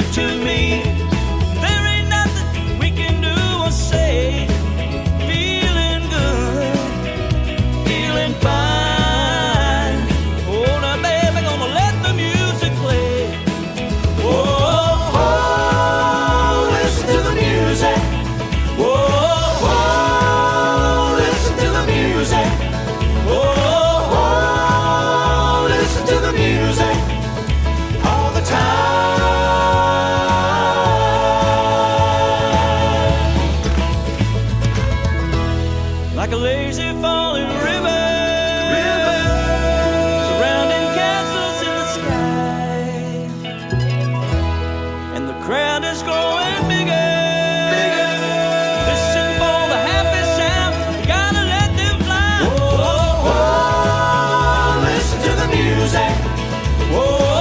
to me. There ain't nothing we can do or say. Feeling good, feeling fine. Oh, now baby, gonna let the music play. Oh, oh, listen to the music. Oh, oh, listen to the music. Oh, oh, listen to the music all the time. Like a lazy falling river, surrounding castles in the sky, and the crowd is growing bigger. Listen for the happy sound, you gotta let them fly. Oh, oh, listen to the music. Oh,